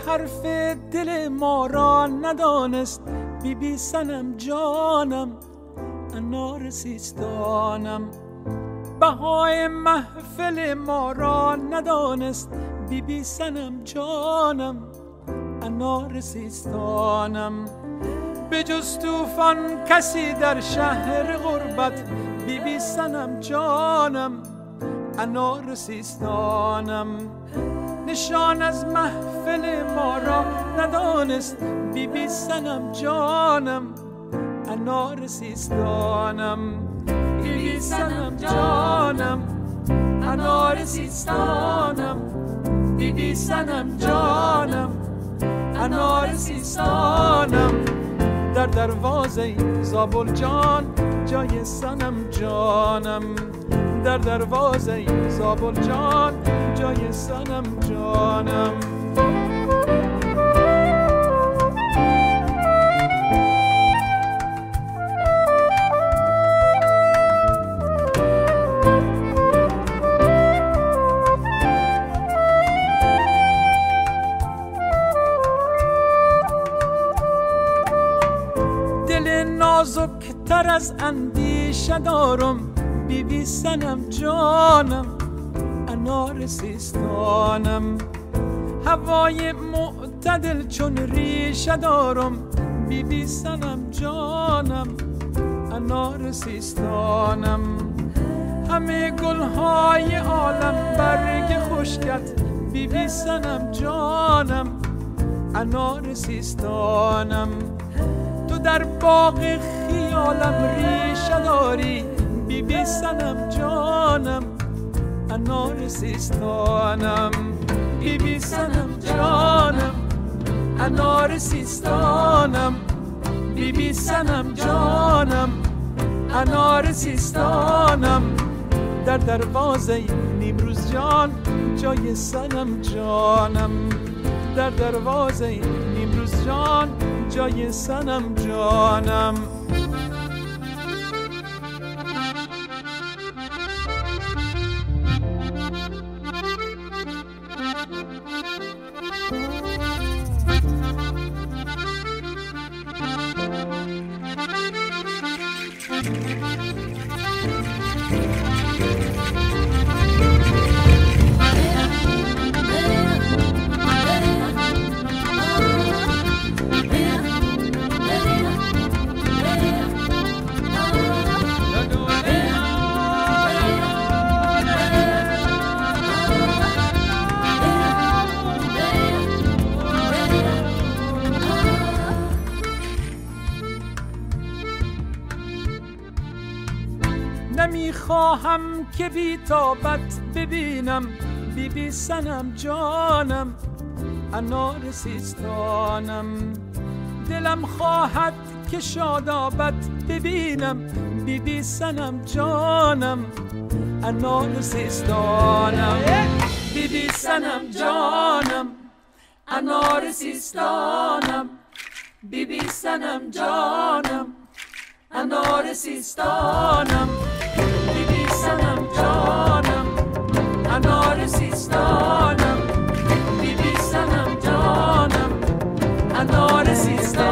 حرف دل ما را ندانست، بی بی صنم جانم انار سیستانم. بهای محفل ما را ندانست، بی بی صنم جانم انار سیستانم. به جز طوفان کسی در شهر غربت، بی بی صنم جانم انار سیستانم. نشان از محفل ما را ندانست، بی بی صنم جانم انار سیستانم. بی بی صنم جانم انار سیستانم. بی بی صنم جانم انار سیستانم. در دروازه زابل جان جای صنم جانم. در دروازه زابل جان جای صنم جانم. دل نازکتر از اندیشه دارم، بی بی صنم جانم انار سیستانم. هوای معتدل چون ریشه دارم، بی بی صنم جانم انار سیستانم. همه گلهای عالم برگ خشکت، بی بی صنم جانم انار سیستانم. تو در باغ خیالم ریشه داری، بی بی صنم جانم انار سیستانم. بی بی صنم جانم انار سیستانم. بی بی صنم جانم انار سیستانم. در دروازه نیمروز جان جای صنم جانم. در دروازه نیمروز جان جای صنم جانم. نمیخواهم که بی‌تابت ببینم، بی بی صنم جانم انار سیستانم. دلم خواهد که شادابت ببینم، بی بی صنم جانم انار سیستانم. بی بی صنم جانم انار سیستانم. بی بی صنم جانم انار سیستانم. بی بی صنم جانم انار سیستانم. بی بی صنم جانم انار سیستانم.